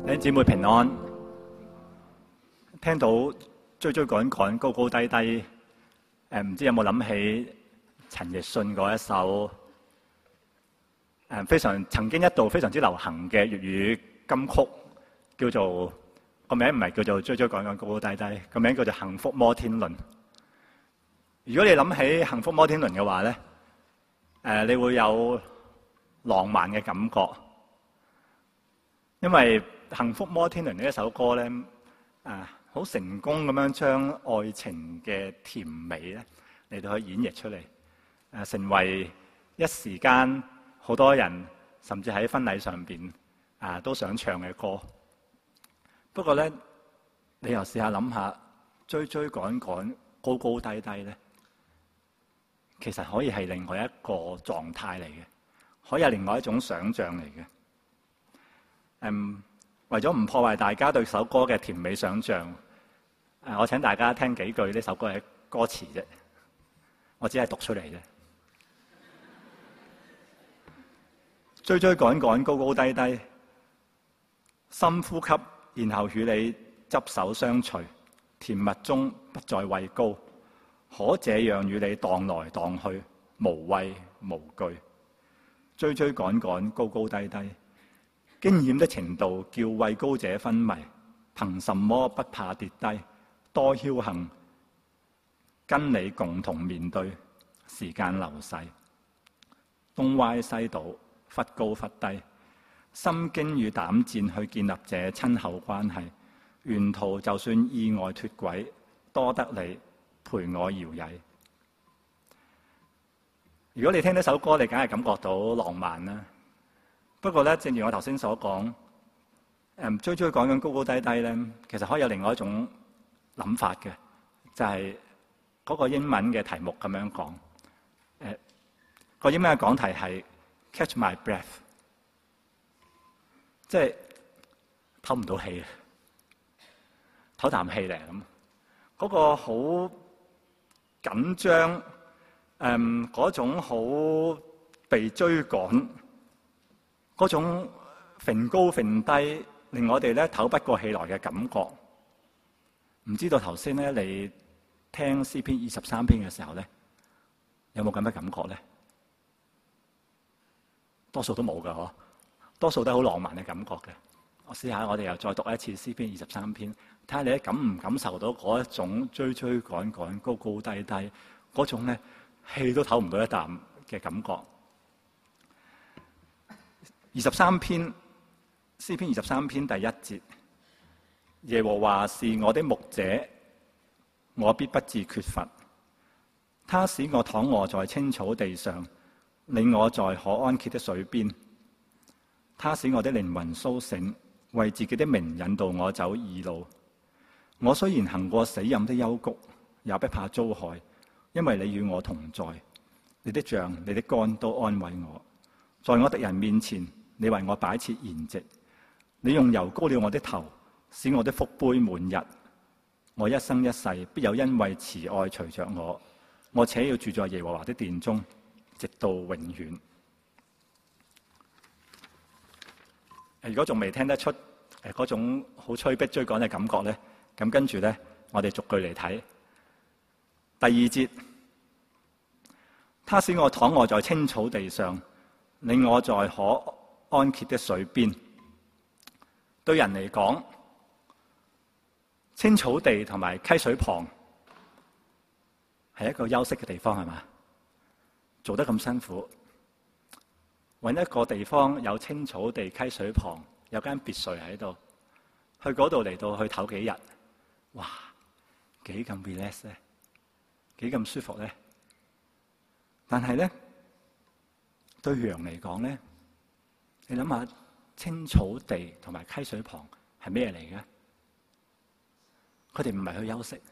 弟兄姊妹平安。聽到追追趕趕、高高低低，唔知有冇諗起陳奕迅嗰一首曾經一度非常之流行嘅粵語金曲，叫做個名唔係叫做追追趕趕、高高低低，個名叫做《幸福摩天輪》。如果你諗起幸福摩天輪嘅話咧，你會有浪漫嘅感覺，因為幸福摩天輪呢一首歌咧，好成功咁樣將愛情嘅甜美咧嚟到去演繹出嚟，成為一時間好多人甚至喺婚禮上邊都想唱嘅歌。不過咧，你又試下諗下，追追趕趕、高高低低咧，其實可以係另外一個狀態嚟嘅，可以係另外一種想像嚟嘅。為咗唔破壞大家對首歌嘅甜美想像，我請大家聽幾句呢首歌嘅歌詞啫，我只係讀出嚟啫。追追趕趕，高高低低，深呼吸，然後與你執手相隨，甜蜜中不再畏高，可這樣與你蕩來蕩去，無畏無懼。追追趕趕，高高低低，驚險的程度叫畏高者昏迷，憑什麼不怕跌低？多僥倖，跟你共同面對時間流逝，東歪西倒，忽高忽低，心驚與膽戰去建立這親厚關係，沿途就算意外脫軌，多得你陪我搖曳。如果你聽呢首歌，你梗係感覺到浪漫啦。不過咧，正如我頭先所講，追追趕趕、高高低低咧，其實可以有另外一種諗法嘅，就係嗰個英文嘅題目咁樣講。個英文嘅講題係 Catch My Breath， 即係唞唔到氣，唞啖氣嚟咁。嗰個好緊張，嗰種好被追趕，嗰種揈高揈低，令我哋咧唞不過氣來嘅感覺。唔知道頭先咧，你聽詩篇23篇嘅時候咧，有冇咁嘅感覺咧？多數都冇㗎嗬，多數都係好浪漫嘅感覺嘅。我試下，我哋又再讀一次詩篇23篇，睇下你感唔感受到嗰一種追追趕趕、高高低低嗰種咧，氣都唞唔到一啖嘅感覺。詩篇23篇第1節，耶和華是我的牧者，我必不致缺乏。他使我躺臥在青草地上，領我在可安歇的水邊。他使我的靈魂甦醒，為自己的名引導我走義路。我雖然行過死蔭的幽谷，也不怕遭害，因為你與我同在。你的杖、你的竿都安慰我。在我敵人面前，你為我擺設筵席。你用油膏了我的頭，使我的福杯滿溢。我一生一世必有恩惠慈愛隨着我，我且要住在耶和華的殿中，直到永遠。如果仲未聽得出嗰種好催逼追趕嘅感覺咧，咁跟住咧，我哋逐句嚟睇。第2節，他使我躺臥在青草地上，領我在可安歇的水邊。對人嚟講，青草地同埋溪水旁係一個休息嘅地方，係嘛？做得咁辛苦，搵一個地方有青草地、溪水旁，有間別墅喺度，去嗰度嚟到去唞幾日，哇！幾咁 relax 咧，幾咁舒服咧。但係咧，對羊嚟講咧，你諗下。青草地同埋溪水旁係咩嚟嘅？佢哋唔係去休息，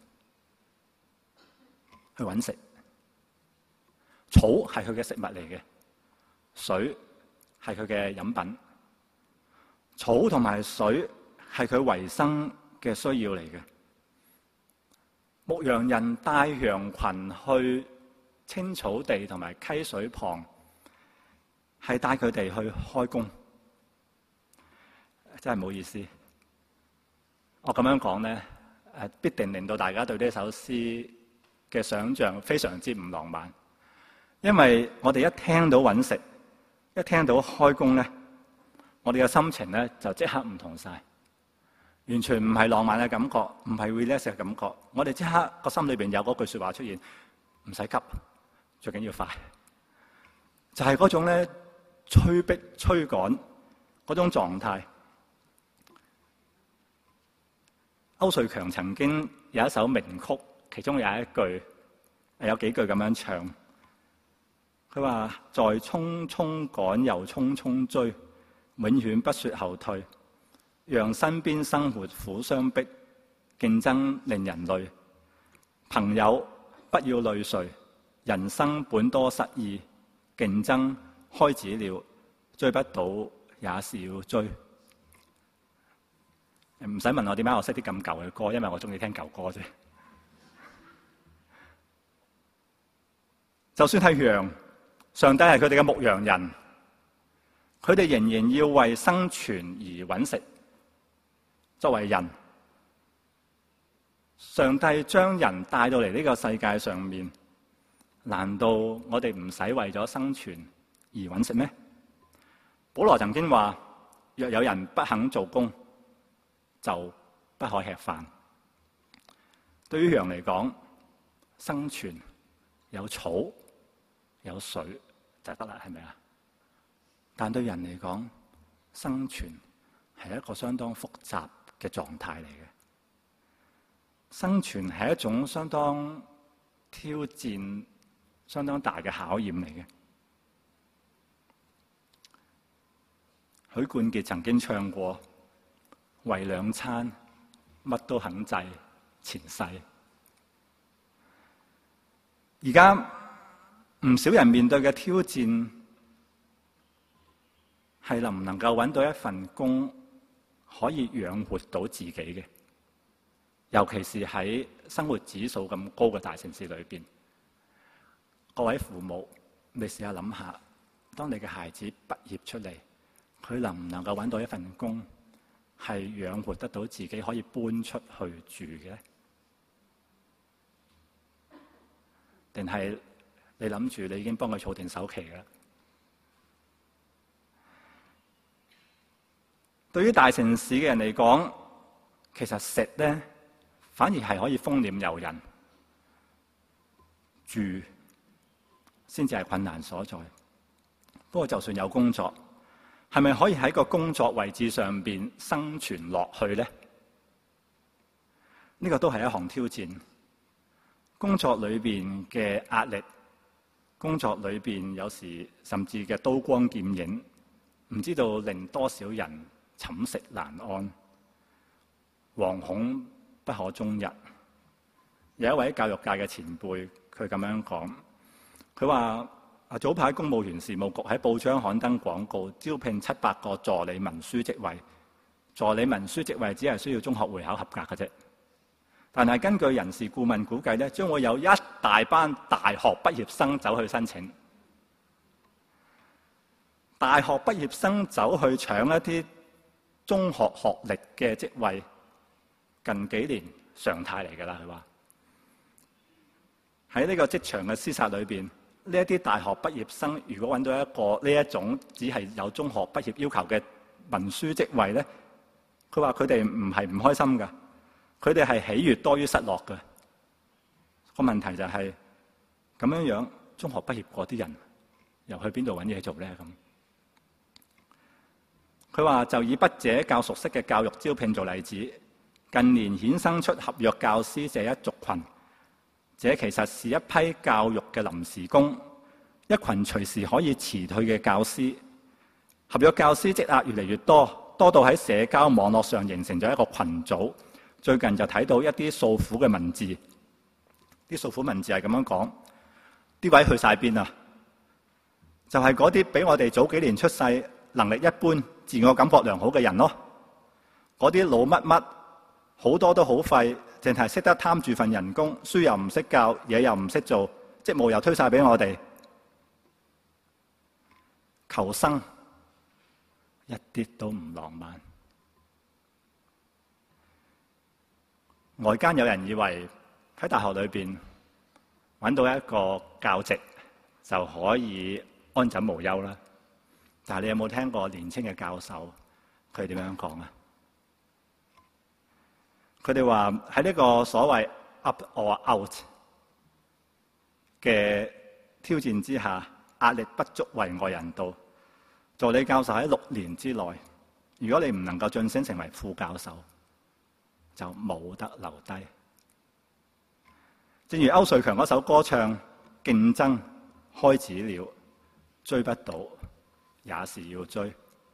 去搵食。草係佢嘅食物嚟嘅，水係佢嘅飲品。草同埋水係佢維生嘅需要嚟嘅。牧羊人帶羊群去青草地同埋溪水旁，係帶佢哋去開工。真係唔好意思， 我咁樣講咧，必定令到大家對呢首詩嘅想像非常之唔浪漫，因為我哋一聽到揾食，一聽到開工咧，我哋嘅心情咧就即刻唔同晒，完全唔係浪漫嘅感覺，唔係 relax 嘅感覺。我哋即刻個心裏邊有嗰句説話出現：唔使急，最緊要快。就係嗰種咧催逼催趕嗰種狀態。歐瑞強曾經有一首名曲，其中有幾句咁樣唱，佢話：在匆匆趕又匆匆追，永遠不說後退，讓身邊生活苦相逼，競爭令人累。朋友不要累贅，人生本多失意，競爭開始了，追不到也是要追。唔使問我點解我識啲咁舊嘅歌，因為我中意聽舊歌啫。就算係羊，上帝係佢哋嘅牧羊人，佢哋仍然要為生存而揾食。作為人，上帝將人帶到嚟呢個世界上面，難道我哋唔使為咗生存而揾食咩？保羅曾經話：若有人不肯做工，就不可吃飯。對於羊嚟講，生存有草有水就得啦，係咪啊？但對人嚟講，生存係一個相當複雜嘅狀態嚟嘅。生存係一種相當挑戰、相當大嘅考驗嚟嘅。許冠傑曾經唱過：為兩餐，乜都肯制，前世。而家唔少人面對嘅挑戰，係能唔能夠揾到一份工可以養活到自己嘅，尤其是喺生活指數咁高嘅大城市裏邊。各位父母，你試下諗下，當你嘅孩子畢業出嚟，佢能唔能夠揾到一份工係養活得到自己，可以搬出去住嘅？定係你諗住你已經幫佢儲定首期啦？對於大城市嘅人嚟講，其實食咧反而係可以豐儉由人，住先至係困難所在。不過就算有工作，係咪可以喺個工作位置上邊生存落去呢？呢個都係一項挑戰。工作裏邊嘅壓力，工作裏邊有時甚至嘅刀光劍影，唔知道令多少人寢食難安，惶恐不可終日。有一位教育界嘅前輩，佢咁樣講，佢話：早排公務員事務局喺報章刊登廣告，招聘700個助理文書職位。助理文書職位只係需要中學會考合格嘅啫。但係根據人事顧問估計咧，將會有一大班大學畢業生走去申請。大學畢業生走去搶一啲中學學歷嘅職位，近幾年常態嚟㗎啦。佢話喺呢個職場嘅廝殺裏邊，呢一啲大學畢業生如果揾到一個呢一種只係有中學畢業要求嘅文書職位咧，佢話佢哋唔係唔開心㗎，佢哋係喜悅多於失落嘅。個問題就係咁樣樣，中學畢業嗰啲人又去邊度揾嘢做咧？咁佢話就以筆者較熟悉嘅教育招聘做例子，近年衍生出合約教師這一族群。這其實是一批教育嘅臨時工，一群隨時可以辭退嘅教師。合約教師積壓越嚟越多，多到喺社交網絡上形成咗一個群組。最近就睇到一啲訴苦嘅文字，啲訴苦文字係咁樣講：啲位去晒邊啊？就係嗰啲比我哋早幾年出世、能力一般、自我感覺良好嘅人咯。嗰啲老乜乜好多都好廢，淨係識得貪住份人工，書又唔識教，嘢又唔識做，職務又推晒俾我哋。求生一啲都唔浪漫。 外間有人以為喺大學裏邊揾到一個教職就可以安枕無憂啦。但係你有冇聽過年青嘅教授佢點樣講啊？佢哋話喺呢個所謂 up or out 嘅挑戰之下，壓力不足為外人道。助理教授喺6年之內，如果你唔能夠晉升成為副教授，就冇得留低。正如區瑞強嗰首歌唱，競爭開始了，追不到也是要追。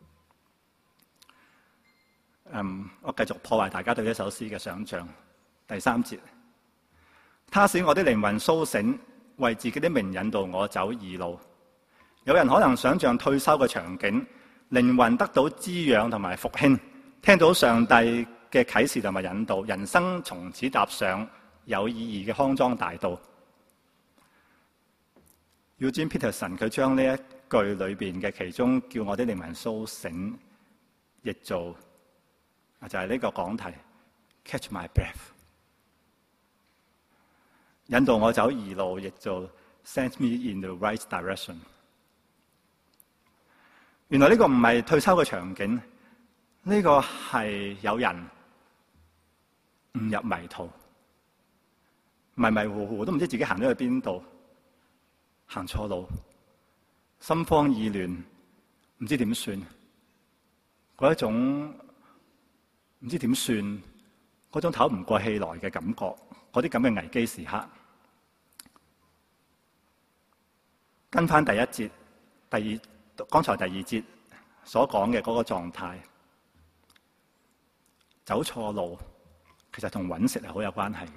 我繼續破壞大家對呢首詩嘅想像。第3節，他使我的靈魂甦醒，為自己的名引導我走義路。有人可能想像退休嘅場景，靈魂得到滋養同埋復興，聽到上帝嘅啟示同埋引導，人生從此踏上有意義嘅康莊大道。Eugene Peterson 佢將呢一句裏邊嘅其中叫我的靈魂甦醒，譯做就係呢個講題 Catch my breath， 引導我走義路，譯做 Send me in the right direction。原來呢個唔係退休嘅場景，呢個係有人誤入迷途，迷迷糊糊都唔知自己行咗去邊度，行錯路，心慌意亂，唔知點算，嗰一種唔知點算，嗰種唞唔過氣來嘅感覺，嗰啲咁嘅危機時刻。跟翻第一節，剛才第二節所講嘅嗰個狀態，走錯路其實同揾食係好有關係嘅。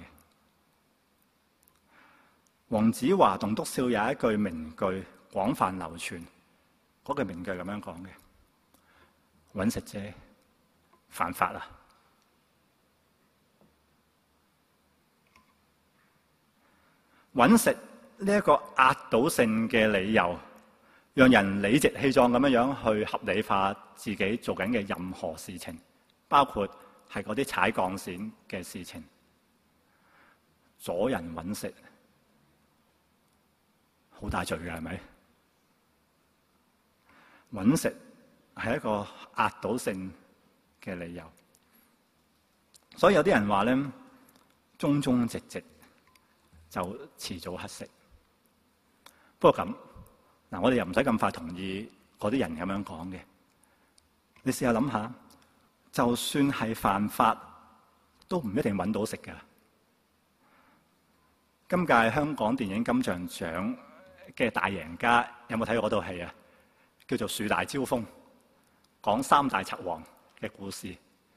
黃子華棟篤笑有一句名句廣泛流傳，嗰句名句咁樣講嘅：揾食啫，犯法啦！揾食呢一個壓倒性嘅理由，讓人理直氣壯咁樣去合理化自己做緊嘅任何事情，包括係嗰啲踩鋼線嘅事情，阻人揾食，好大罪嘅係咪？揾食係一個壓倒性嘅理由，所以有啲人話咧，忠忠直直就遲早乞食。不過咁嗱，我哋又唔使咁快同意嗰啲人咁樣講嘅。你試下諗下，就算係犯法，都唔一定揾到食㗎。今屆香港電影金像獎嘅大贏家有冇睇過嗰套戲啊？叫做《樹大招風》，講三大賊王嘅故事。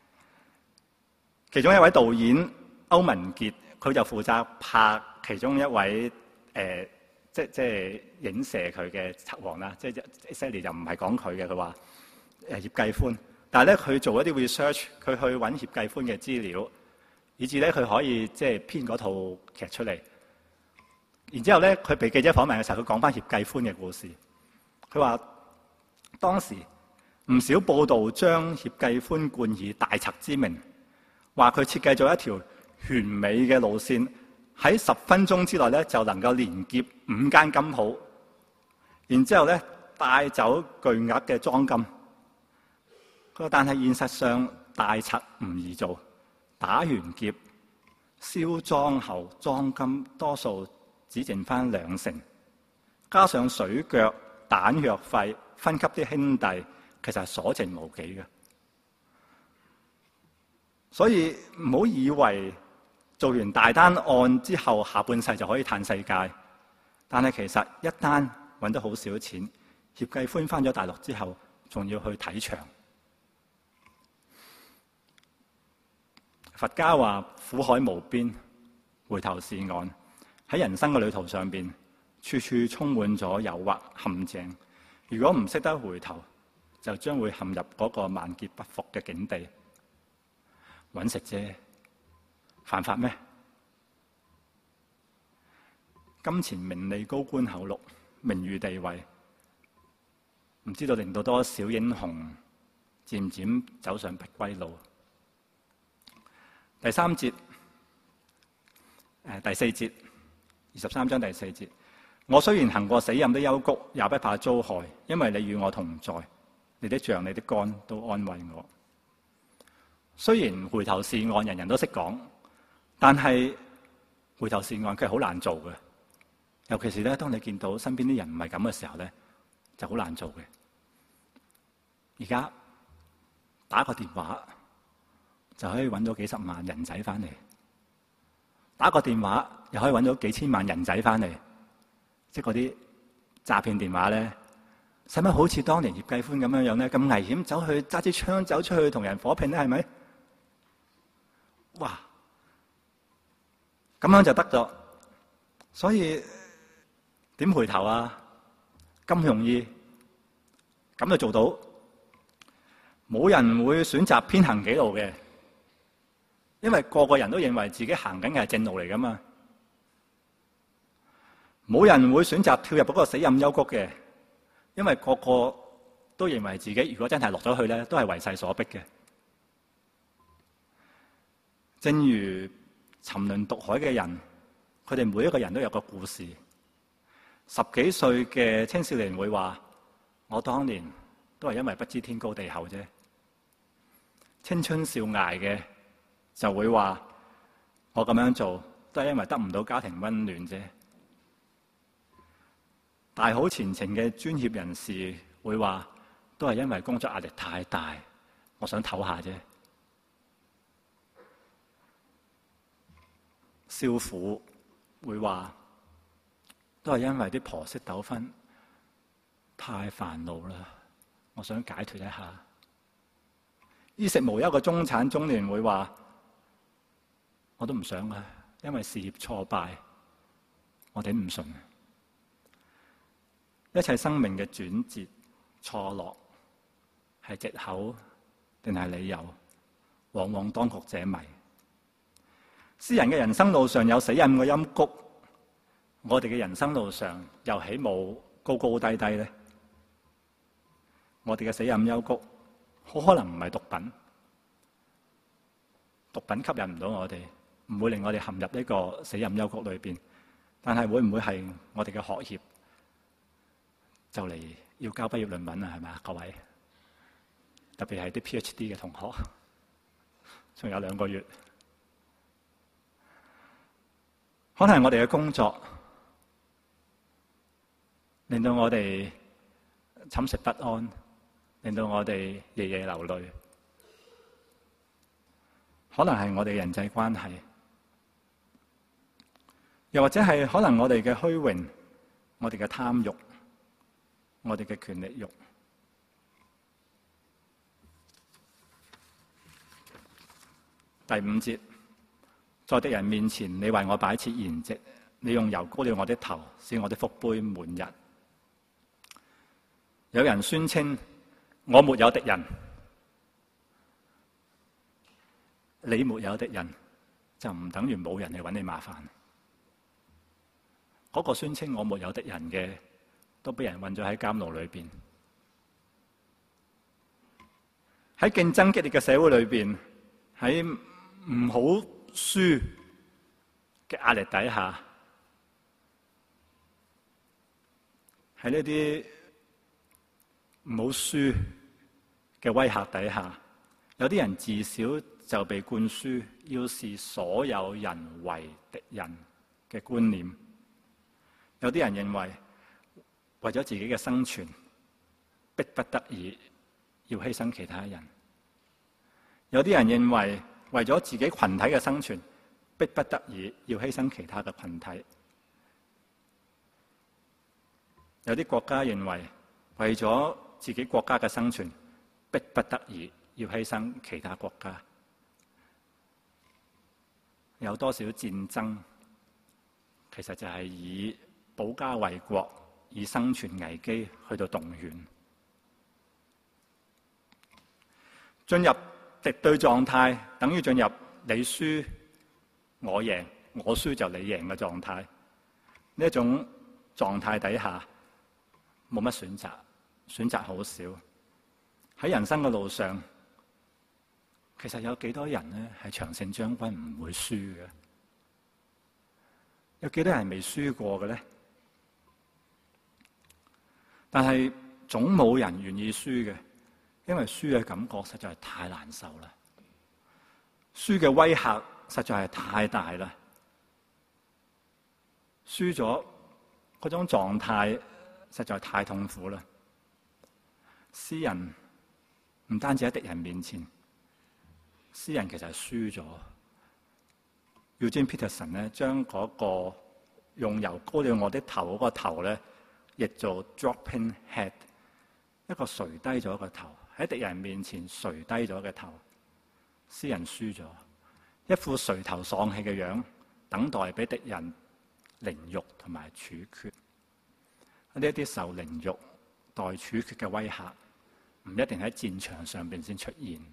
其中一位導演歐文傑，佢就負責拍其中一位即係影射佢嘅賊王啦。即係 Sally 就唔係講佢嘅，佢話葉繼歡。但係咧，佢做一啲 research， 佢去揾葉繼歡嘅資料，以至咧佢可以即係編嗰套劇出嚟。然之後咧，佢被記者訪問嘅時候，佢講翻葉繼歡嘅故事。佢話當時唔少報道將葉繼歡冠以大賊之名，話佢設計咗一條完美嘅路線，喺10分鐘之內咧就能夠連劫5間金鋪，然之後咧帶走巨額嘅贓金。佢話但係現實上大賊唔易做，打完劫銷贓後，贓金多數只剩翻2成，加上水腳、彈藥費分給啲兄弟，其實係所剩無幾嘅。所以唔好以為做完大單案之後，下半世就可以嘆世界。但係其實一單揾得好少錢，葉繼歡翻咗大陸之後，仲要去睇場。佛家話苦海無邊，回頭是岸。喺人生嘅旅途上邊，處處充滿咗誘惑陷阱。如果唔識得回頭，就將會陷入嗰個萬劫不復嘅境地。揾食啫，犯法咩？金錢名利高官厚祿，名譽地位，唔知道令到多少英雄漸漸走上不歸路。第3節， 第4節，23章第4節。我雖然行過死蔭的幽谷，也不怕遭害，因為你與我同在，你的杖、你的竿都安慰我。雖然回頭是岸，人人都識講，但係回頭是岸，佢係好難做嘅。尤其是咧，當你見到身邊啲人唔係咁嘅時候咧，就好難做嘅。而家打個電話就可以揾到幾十萬人仔翻嚟，打個電話又可以揾到幾千萬人仔翻嚟。即係嗰啲詐騙電話咧，使乜好似當年葉繼歡咁樣咧，咁危險走去揸支槍走出去同人火拼咧？係咪？哇！咁樣就得咗，所以點回頭啊？咁容易咁就做到，冇人會選擇偏行己路嘅，因為個個人都認為自己行緊嘅係正路嚟噶嘛。冇人會選擇跳入嗰個死蔭幽谷嘅，因為個個都認為自己如果真係落咗去咧，都係為勢所逼嘅。正如沉淪毒海嘅人，佢哋每一個人都有個故事。10幾歲嘅青少年會話：我當年都係因為不知天高地厚啫。青春少艾嘅就會話：我咁樣做都係因為得唔到家庭溫暖啫。大好前程嘅專業人士會話，都係因為工作壓力太大，我想唞下啫。少婦會話，都係因為啲婆媳糾紛太煩惱啦，我想解脫一下。衣食無憂嘅中產中年會話，我都唔想啊，因為事業挫敗，我頂唔順。一切生命嘅轉折、錯落，係藉口定係理由，往往當局者迷。詩人嘅人生路上有死蔭嘅陰谷，我哋嘅人生路上又豈冇高高低低呢？我哋嘅死蔭幽谷，好可能唔係毒品，毒品吸引唔到我哋，唔會令我哋陷入呢個死蔭幽谷裏邊。但係會唔會係我哋嘅學業？就嚟要交畢業論文啦，係咪啊？各位，特別係啲 PhD 嘅同學，仲有2個月，可能係我哋嘅工作令到我哋寢食不安，令到我哋夜夜流淚。可能係我哋嘅人際關係，又或者係可能我哋嘅虛榮，我哋嘅貪慾。我哋嘅權力慾。第5節，在敵人面前，你為我擺設筵席，你用油膏了我的頭，使我的福杯滿溢。有人宣稱我沒有敵人，你沒有敵人，就唔等於冇人嚟揾你麻煩。嗰個宣稱我沒有敵人嘅，都俾人困咗喺監牢裏邊。喺競爭激烈嘅社會裏邊，喺唔好輸嘅壓力底下，喺呢啲唔好輸嘅威嚇底下，有啲人自小就被灌輸要視所有人為敵人嘅觀念。有啲人認為，為咗自己嘅生存，迫不得已要犧牲其他人；有啲人認為，為咗自己群體嘅生存，迫不得已要犧牲其他嘅群體；有啲國家認為，為咗自己國家嘅生存，迫不得已要犧牲其他國家。有多少戰爭，其實就係以保家衛國，以生存危機去到動員，進入敵對狀態，等於進入你輸我贏，我輸就你贏嘅狀態。呢一種狀態底下，冇乜選擇，選擇好少。喺人生嘅路上，其實有幾多人呢係長勝將軍唔會輸嘅？ 有幾多人未輸過嘅咧？但係總冇人願意輸嘅，因為輸嘅感覺實在係太難受啦，輸嘅威嚇實在係太大啦，輸咗嗰種狀態實在太痛苦啦。詩人唔單止喺敵人面前，詩人其實係輸咗。Eugene Peterson 咧，將嗰個用油膏了我的頭嗰個頭咧，譯做 dropping head， 一個垂低咗個頭，喺敵人面前垂低咗嘅頭。詩人輸咗，一副垂頭喪氣嘅樣，等待俾敵人凌辱同埋處決。呢一啲受凌辱待處決嘅威嚇，唔一定喺戰場上邊先出現。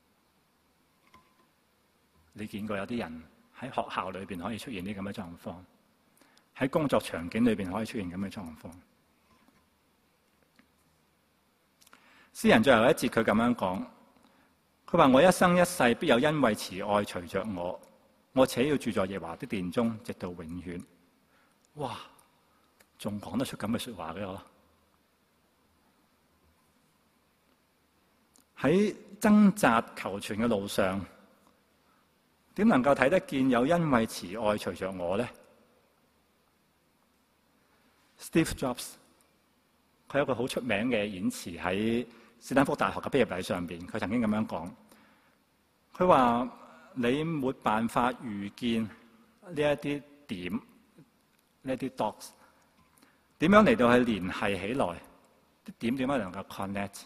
你見過有啲人喺學校裏邊可以出現啲咁嘅狀況，喺工作場景裏邊可以出現咁嘅狀況。詩人最後一節佢咁樣講，佢話：我一生一世必有恩惠慈愛隨着我，我且要住在耶和華的殿中，直到永遠。哇！仲講得出咁嘅說話嘅我？喺掙扎求存嘅路上，點能夠睇得見有恩惠慈愛隨着我呢？ Steve Jobs 佢有一個好出名嘅演詞喺斯坦福大學嘅畢業禮上邊，佢曾經咁樣講，佢話：你沒辦法預見呢一啲點，呢一啲 dots 點樣嚟到去聯繫起來，啲點點樣能夠 connect？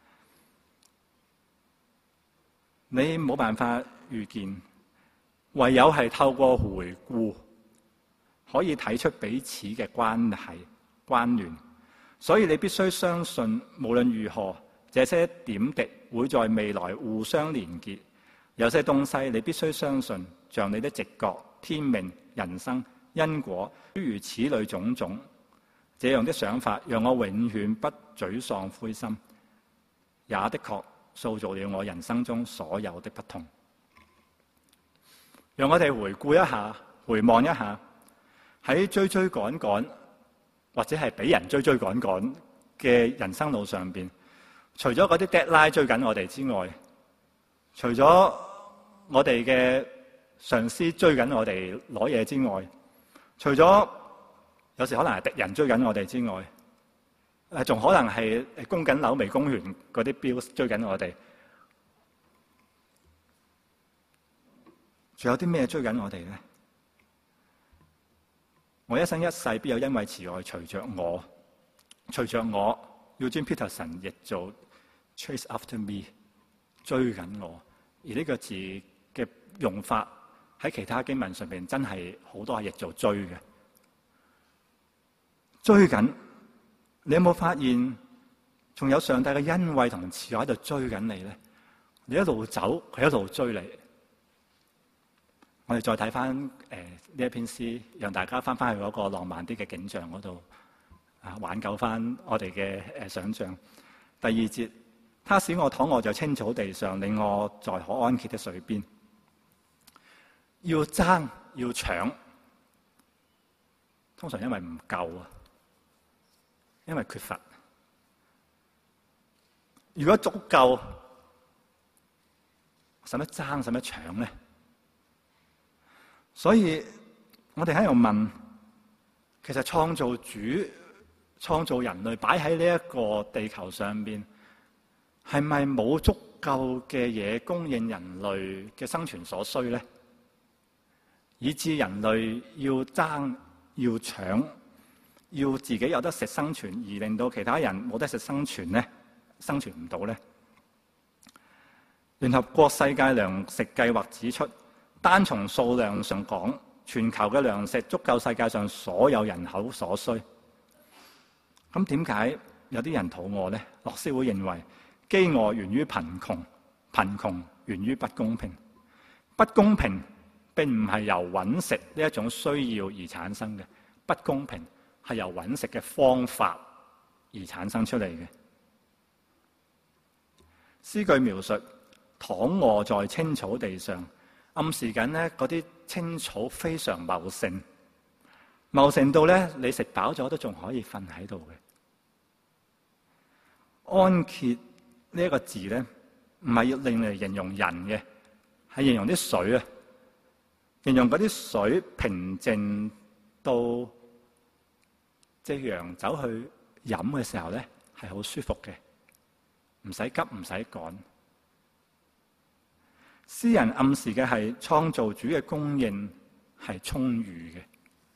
你冇辦法預見，唯有係透過回顧，可以睇出彼此嘅關係關聯。所以你必須相信，無論如何，這些點滴會在未來互相連結。有些東西你必須相信，像你的直覺、天命、人生、因果，諸如此類種種。這樣的想法讓我永遠不沮喪灰心，也的確塑造了我人生中所有的不同。讓我哋回顧一下，回望一下，喺追追趕趕或者係俾人追追趕趕嘅人生路上邊，除咗嗰啲 deadline 追緊我哋之外，除咗我哋嘅上司追緊我哋攞嘢之外，除咗有時可能係敵人追緊我哋之外，仲可能係供緊樓未供完嗰啲 bills 追緊我哋。仲有啲咩追緊我哋咧？我一生一世必有恩惠慈愛隨着我，隨着我。Eugene Peterson 譯做 chase after me， 追緊我。而呢個字嘅用法喺其他經文上面真係好多係譯做追嘅。追緊，你有冇發現仲有上帝嘅恩惠同慈愛喺度追緊你咧？你一路走，佢一路追你。我哋再睇翻呢一篇詩，讓大家翻返去嗰個浪漫啲嘅景象嗰度，挽救翻我哋嘅想像。第二節，他使我躺臥在青草地上，令我在可安歇的水邊。要爭要搶，通常因為唔夠啊，因為缺乏。如果足夠，使乜爭使乜搶咧？所以我哋喺度問，其實創造主創造人類擺喺呢一個地球上邊，係咪冇足夠嘅嘢供應人類嘅生存所需咧？以致人類要爭要搶，要自己有得食生存，而令到其他人冇得食生存咧，生存唔到咧？聯合國世界糧食計劃指出，單從數量上講，全球嘅糧食足夠世界上所有人口所需。咁點解有啲人肚餓呢？樂施會認為，飢餓源於貧窮，貧窮源於不公平。不公平並唔係由揾食呢一種需要而產生嘅，不公平係由揾食嘅方法而產生出嚟嘅。詩句描述躺臥在青草地上，暗示緊呢嗰啲青草非常茂盛， 茂盛到咧，你食飽咗都仲可以瞓喺度嘅。安歇呢一個字咧，唔係要令嚟形容人嘅，係形容啲水啊，形容嗰啲水平靜到隻羊走去飲嘅時候咧，係好舒服嘅，唔使急唔使趕。詩人暗示嘅係創造主嘅供應係充裕嘅。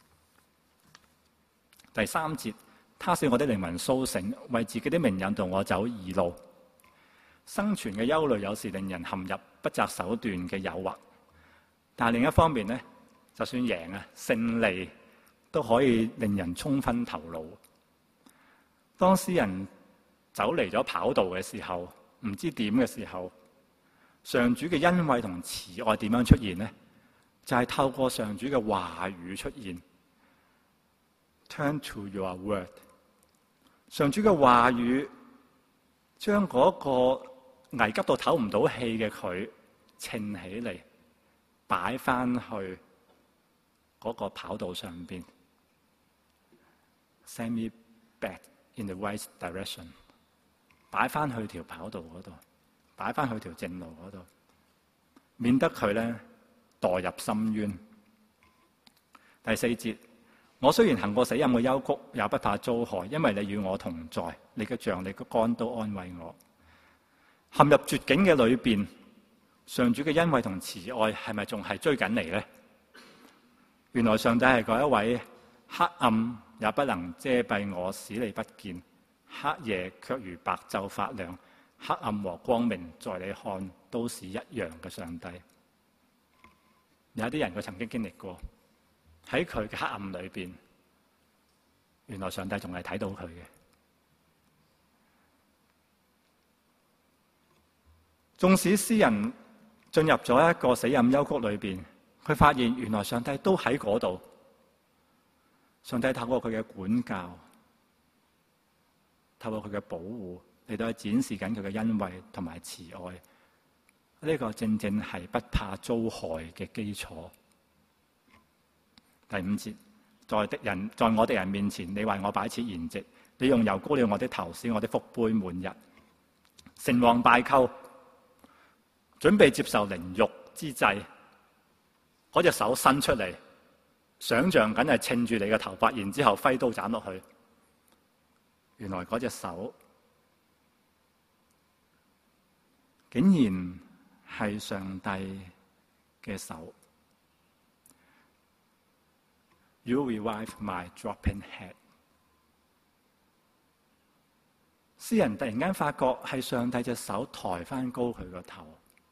第三節，他使我的靈魂甦醒，為自己的名引導我走義路。生存嘅憂慮有時令人陷入不擇手段嘅誘惑，但係另一方面呢，就算贏啊勝利都可以令人沖昏頭腦。當詩人走離咗跑道嘅時候，唔知點嘅時候，上主嘅恩惠同慈愛點樣出現呢？就係透過上主嘅話語出現。Turn to your word。上主嘅話語將嗰個危急到唞唔到氣嘅佢稱起嚟，擺翻去嗰個跑道上邊。Send me back in the right direction。擺翻去條跑道嗰度，擺翻去條正路嗰度，免得佢咧墮入深淵。第四節，我雖然行過死蔭嘅幽谷，也不怕遭害，因為你與我同在，你嘅杖、你嘅竿都安慰我。陷入絕境嘅裏邊，上主嘅恩惠同慈愛係咪仲係追緊嚟呢？原來上帝係嗰一位黑暗也不能遮蔽我，使你不見。黑夜卻如白晝發亮，黑暗和光明在你看都是一樣嘅上帝。有啲人佢曾經經歷過喺佢嘅黑暗裏邊，原來上帝仲係睇到佢嘅。縱使詩人進入咗一個死蔭幽谷裏邊，佢發現原來上帝都喺嗰度。上帝透過佢嘅管教，透過佢嘅保護嚟到去展示緊佢嘅恩惠同埋慈愛，呢個正正係不怕遭害嘅基礎。第五節，在我敵人面前，你為我擺設筵席，你用油膏了我的頭，使我的福杯滿溢。成王敗寇，準備接受凌辱之際，嗰隻手伸出嚟，想像緊係稱住你嘅頭髮，然之後揮刀斬落去。原來嗰隻手竟然係上帝嘅手。You revive my dropping head。詩人突然間發覺係上帝隻手抬翻高佢個頭。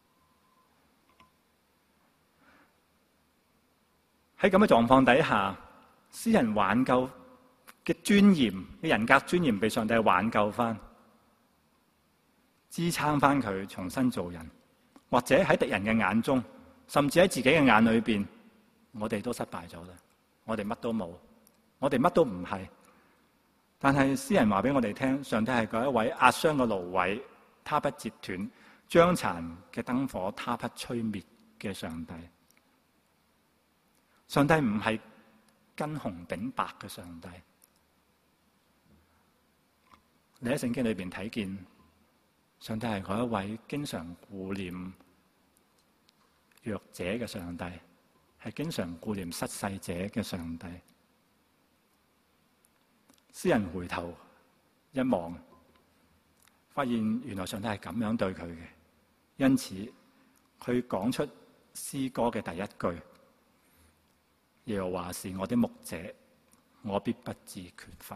喺咁嘅狀況底下，詩人挽救嘅尊嚴嘅人格尊嚴被上帝挽救翻，支撐翻佢重新做人。或者喺敵人嘅眼中，甚至喺自己嘅眼裏邊，我哋都失敗咗啦，我哋乜都冇，我哋乜都唔係。但係詩人話俾我哋聽，上帝係嗰一位壓傷嘅蘆葦，他不折斷；將殘嘅燈火，他不吹滅嘅上帝。上帝唔係跟紅頂白嘅上帝。你喺聖經裏邊睇見，上帝係嗰一位經常顧念弱者嘅上帝，係經常顧念失勢者嘅上帝。詩人回頭一望，發現原來上帝係咁樣對佢嘅，因此佢講出詩歌嘅第一句：耶和華是我的牧者，我必不致缺乏。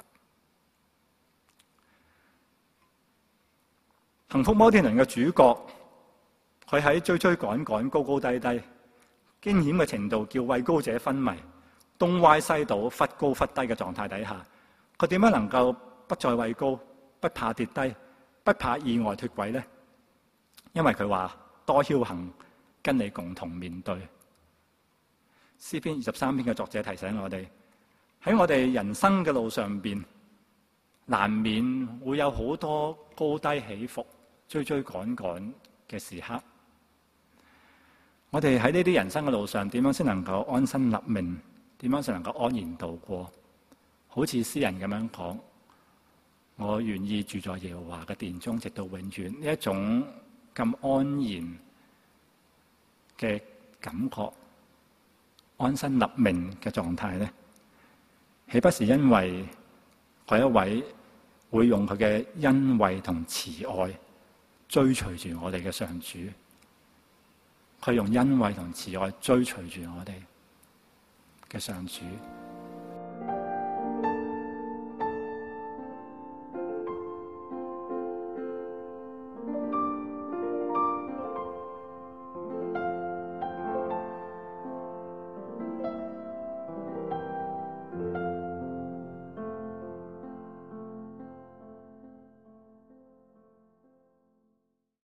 幸福摩天輪嘅主角，佢喺追追趕趕、高高低低、驚險嘅程度叫畏高者昏迷、東歪西倒、忽高忽低嘅狀態底下，佢點樣能夠不再畏高、不怕跌低、不怕意外脫軌呢？因為佢話多僥倖，跟你共同面對。詩篇23篇嘅作者提醒我哋，喺我哋人生嘅路上邊，難免會有好多高低起伏、追追趕趕嘅時刻。我哋喺呢啲人生嘅路上，點樣先能夠安身立命？ 點樣才能夠安然度過？好似詩人咁樣講，我願意住在耶和華嘅殿中，直到永遠。呢一種咁安然嘅感覺，安身立命嘅狀態咧，豈不是因為嗰一位會用佢嘅恩惠同慈愛追隨住我哋嘅上主？佢用恩惠同慈愛追隨住我哋嘅上主。